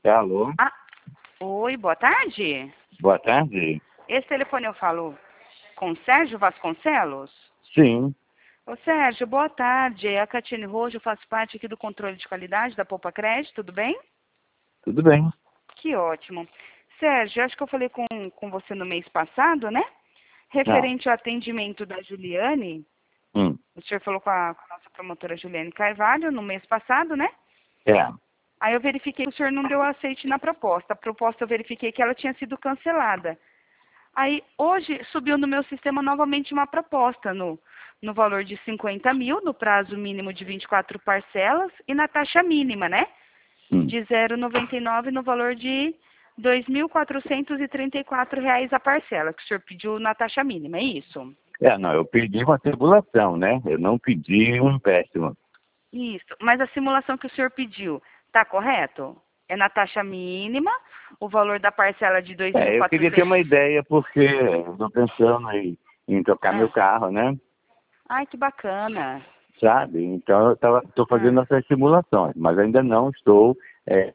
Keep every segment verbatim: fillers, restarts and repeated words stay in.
Alô? Ah, oi, boa tarde. Boa tarde. Esse telefone eu falo com Sérgio Vasconcelos? Sim. Ô Sérgio, boa tarde. É a Catiane Rojo, eu faço parte aqui do controle de qualidade da Poupa Crédito, tudo bem? Tudo bem. Que ótimo. Sérgio, acho que eu falei com, com você no mês passado, né? Não. Referente ao atendimento da Juliane, Hum. o senhor falou com a, com a nossa promotora Juliane Carvalho no mês passado, né? É. Aí eu verifiquei que o senhor não deu aceite na proposta. A proposta eu verifiquei que ela tinha sido cancelada. Aí hoje subiu no meu sistema novamente uma proposta no, no valor de cinquenta mil, no prazo mínimo de vinte e quatro parcelas e na taxa mínima, né? Hum. De zero vírgula noventa e nove no valor de dois mil quatrocentos e trinta e quatro reais a parcela, que o senhor pediu na taxa mínima, é isso? É, não, eu pedi uma tribulação, né? Eu não pedi um empréstimo. Isso. Mas a simulação que o senhor pediu, está correto? É na taxa mínima, o valor da parcela de dois mil e É, eu queria ter quatrocentos. uma ideia porque eu tô pensando em, em trocar meu Ah. carro, né? Ai, que bacana. Sabe? Então eu tava, tô fazendo Ah. essas simulações, mas ainda não estou é,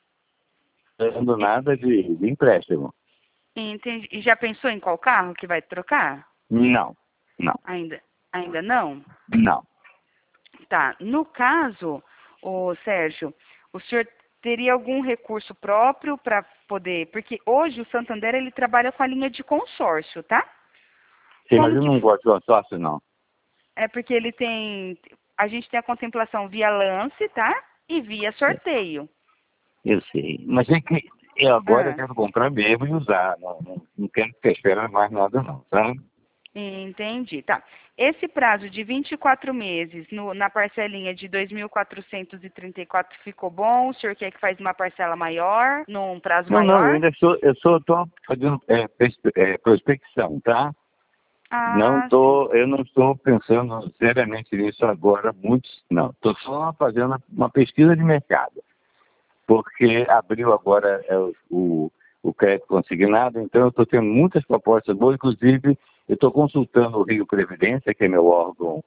dando nada de, de empréstimo. Entendi. E já pensou em qual carro que vai trocar? Não, não, Ainda, ainda não? não. Tá. No caso, o Sérgio, o senhor teria algum recurso próprio para poder, porque hoje o Santander ele trabalha com a linha de consórcio, tá? Sim, mas Como eu que não gosto de consórcio, não. é porque ele tem, a gente tem a contemplação via lance, tá? E via sorteio. Eu sei. Mas é que eu agora Ah, quero comprar mesmo e usar. Não, não, não quero ficar esperando mais nada, não, sabe? entendi, tá. Esse prazo de vinte e quatro meses no, na parcelinha de dois mil quatrocentos e trinta e quatro ficou bom? O senhor quer que faz uma parcela maior, num prazo Não, não, eu maior? ainda estou, eu só estou fazendo é, perspe- é, prospecção, tá? Não Ah, sim. tô, eu não estou pensando seriamente nisso agora, muito, não. Estou só fazendo uma pesquisa de mercado, porque abriu agora é, o, o, o crédito consignado, então eu estou tendo muitas propostas boas, inclusive eu estou consultando o Rio Previdência, que é meu órgão.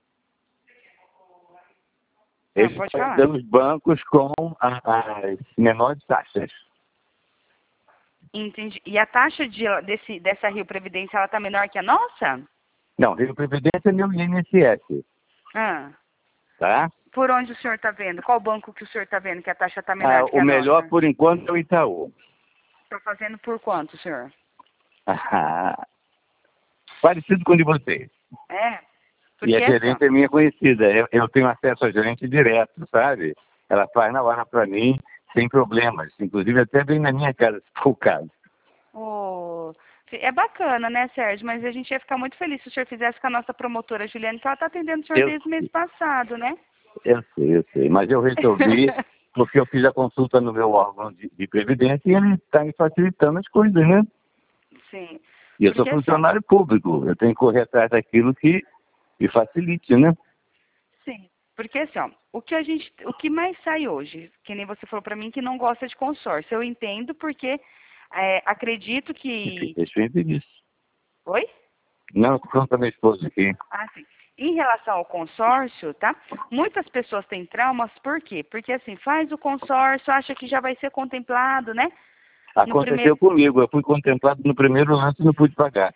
Ah, Eles pode estão falar. dando os bancos com a- as menores taxas. Entendi. E a taxa de, desse, dessa Rio Previdência, ela tá menor que a nossa? Não, Rio Previdência é meu I N S S, Ah, tá? por onde o senhor tá vendo? Qual banco que o senhor tá vendo que a taxa tá Ah, menor que o a melhor, nossa? por enquanto, é o Itaú. Tá fazendo por quanto, senhor? Ah, parecido com o de vocês. É, E a porque assim, ó, gerente é minha conhecida. Eu, eu tenho acesso à gerente direto, sabe? Ela faz na hora para mim, sem problemas. Inclusive, até vem na minha casa, se for o caso. o- é bacana, né, Sérgio? Mas a gente ia ficar muito feliz se o senhor fizesse com a nossa promotora Juliane, que ela tá atendendo o senhor Eu, desde o mês passado, né? eu sei, eu sei. Mas eu resolvi, porque eu fiz a consulta no meu órgão de, de previdência e ele está me facilitando as coisas, né? Sim. E eu sou Porque assim, ó, funcionário público. Eu tenho que correr atrás daquilo que me facilite, né? sim. Porque assim, ó, o que a gente, o que mais sai hoje, que nem você falou pra mim que não gosta de consórcio, eu entendo porque é, acredito que, Eu sempre disse. oi? Não, estou falando para minha esposa aqui. Ah, sim. Em relação ao consórcio, tá? Muitas pessoas têm traumas, por quê? Porque assim, faz o consórcio, acha que já vai ser contemplado, né? No primeiro. Aconteceu comigo. Eu fui contemplado no primeiro lance e não pude pagar.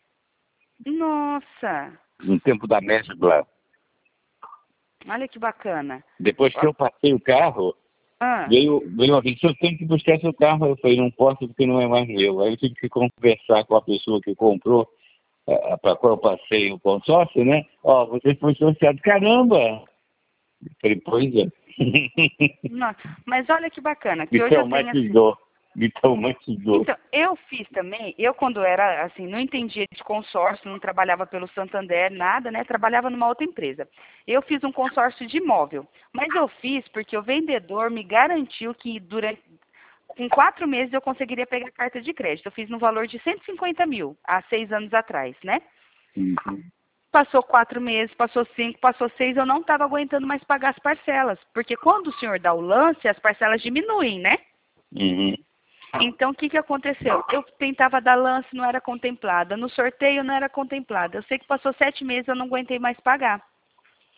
Nossa, No tempo da mescla. olha que bacana. Depois que Ó, eu passei o carro, ah, veio, veio uma pessoa, tem que buscar seu carro. Eu falei, não posso porque não é mais meu. Aí eu tive que conversar com a pessoa que comprou, para a qual eu passei o consórcio, né? Ó, você foi sorteado. Caramba! Eu falei, pois é. nossa, mas olha que bacana, Me que hoje eu tenho assim. traumatizou. Me traumatizou. Então, eu fiz também, eu quando era assim, não entendia de consórcio, não trabalhava pelo Santander, nada, né? Trabalhava numa outra empresa. Eu fiz um consórcio de imóvel, mas eu fiz porque o vendedor me garantiu que durante com quatro meses eu conseguiria pegar carta de crédito. Eu fiz no valor de cento e cinquenta mil, há seis anos atrás, né? Uhum. Passou quatro meses, passou cinco, passou seis, eu não estava aguentando mais pagar as parcelas. Porque quando o senhor dá o lance, as parcelas diminuem, né? Uhum. Então, o que, que aconteceu? Eu tentava dar lance, não era contemplada. No sorteio, não era contemplada. Eu sei que passou sete meses, eu não aguentei mais pagar.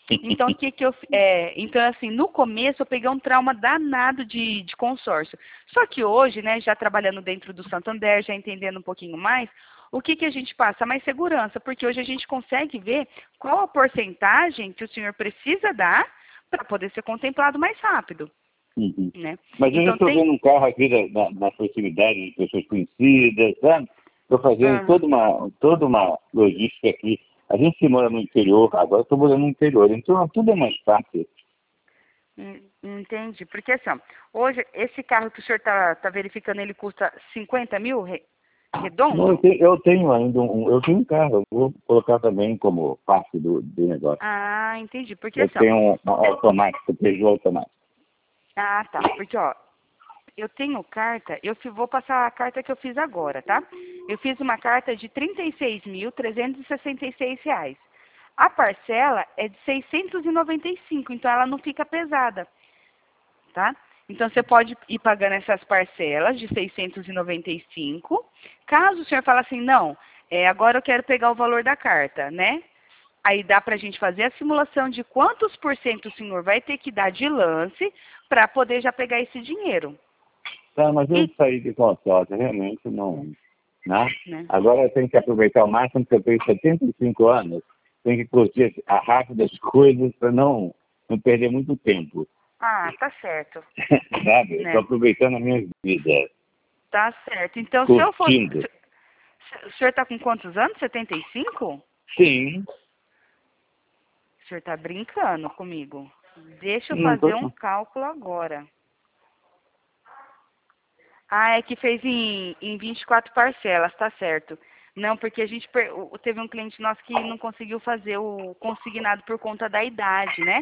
Então, o que que eu... É, então, assim, no começo eu peguei um trauma danado de, de consórcio. Só que hoje, né, já trabalhando dentro do Santander, já entendendo um pouquinho mais, o que que a gente passa? Mais segurança, porque hoje a gente consegue ver qual a porcentagem que o senhor precisa dar para poder ser contemplado mais rápido. Uhum. Né? Mas eu Então, já estou tem... vendo um carro aqui da, na, na proximidade de pessoas conhecidas, sabe? Estou fazendo Uhum. toda, uma, toda uma logística aqui. A gente que mora no interior, agora estou morando no interior, então tudo é mais fácil. Entendi. Porque assim, ó, hoje esse carro que o senhor está tá verificando, ele custa cinquenta mil re... redondo? Não, eu, tenho, eu tenho ainda um, eu tenho um carro, eu vou colocar também como parte do, do negócio. Ah, entendi. Porque Eu assim, ó, tenho um, um automático, Peugeot automático. ah, tá. Porque, ó, eu tenho carta, eu fi- vou passar a carta que eu fiz agora, tá? Eu fiz uma carta de trinta e seis mil trezentos e sessenta e seis reais. A parcela é de seiscentos e noventa e cinco, então ela não fica pesada, tá? Então você pode ir pagando essas parcelas de seiscentos e noventa e cinco. Caso o senhor fale assim, não, é, agora eu quero pegar o valor da carta, né? Aí dá para a gente fazer a simulação de quantos por cento o senhor vai ter que dar de lance para poder já pegar esse dinheiro. Tá, mas eu E, saí de consórcio, realmente não. Né? né? Agora eu tenho que aproveitar o máximo, porque eu tenho setenta e cinco anos, tenho que curtir a rápida as coisas para não, não perder muito tempo. Ah, tá certo, Sabe? Estou né? aproveitando a minha vida, Tá certo. Então, se eu fosse... curtindo. se- o senhor tá com quantos anos? setenta e cinco? Sim, O senhor tá brincando comigo. Deixa eu não fazer estou. um cálculo agora. Ah, é que fez em, em vinte e quatro parcelas, tá certo. Não, porque a gente per- o- teve um cliente nosso que não conseguiu fazer o consignado por conta da idade, né?